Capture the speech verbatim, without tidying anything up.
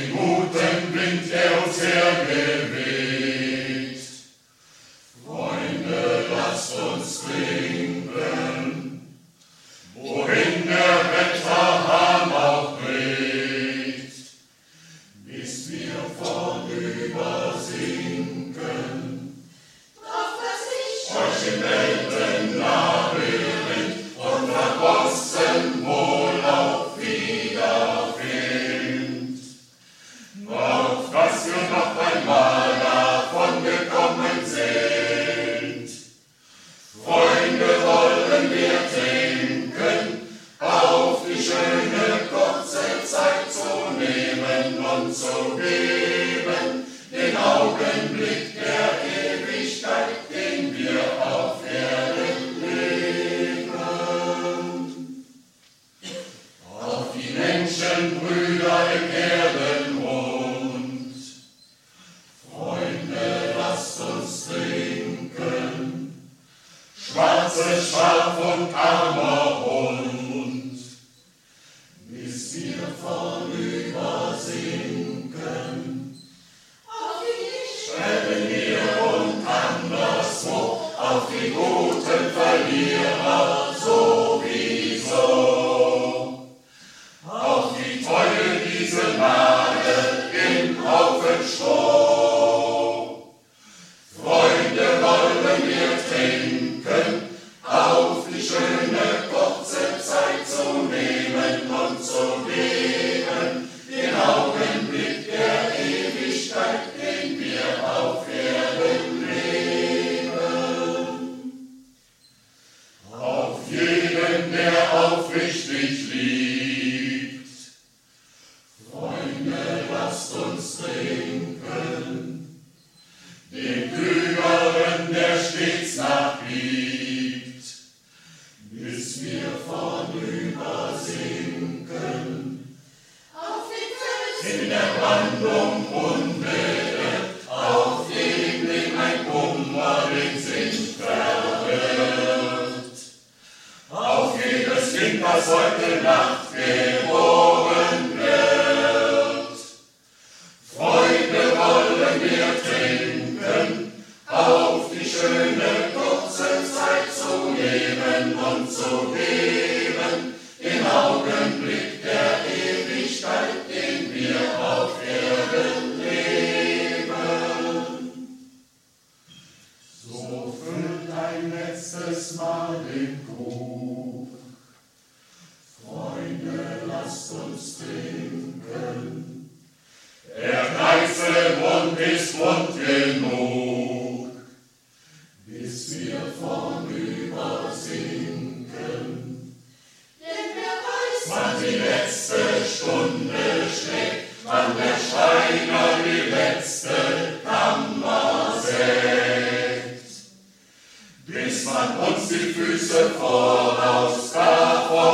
den guten Wind, der uns herbewegt. Freunde, lasst uns trinken, wohin der Wetterhahn auch blickt, bis wir vornüber sinken. Drauf, dass ich Euch im Weltenlabyrinth und vergossen wohl auch wiederfindet. Auf dass wir noch einmal davon gekommen sind. Freunde, wollen wir trinken, auf die schöne kurze Zeit zu nehmen und zu geben, den Augenblick der Ewigkeit, den wir auf Erden leben. Auf die Menschenbrüder im Erdenrund, Freunde, lasst uns trinken, schwarzes Schaf und armer Hund, bis wir vornüber sinken. auf die Stellen wir und anderswo auf die guten Verlierer sowieso. Auf die Treue diese Nadel im Haufen Stroh. Freunde, wollen wir trinken, auf die schöne kurze Zeit zu nehmen und zu geben, den Augenblick der Ewigkeit, den wir auf Erden leben. Auf jeden, der aufrichtig liebt, Freunde, lasst uns trinken, den Klügeren, der stets nachgibt, bis wir vornüber sinken. auf den Felsen, In der Brandung Unwehe, auf dem, dem ein Kummer den Sinn verwirrt. Auf jedes Kind, das heute Nacht geboren wird. Freunde, wollen wir trinken, auf die schöne kurze Zeit zu nehmen und zu geben, den Augenblick der Ewigkeit, den wir auf Erden leben. So füllt ein letztes Mal den Krug. Freunde, lasst uns trinken. Der Kreuzemund ist Mund genug, bis wir vornüber sinken. denn wer weiß, Wann die letzte Stunde schlägt, wann der Schreiner die letzte Kammer sägt, bis man uns die Füße voraus davon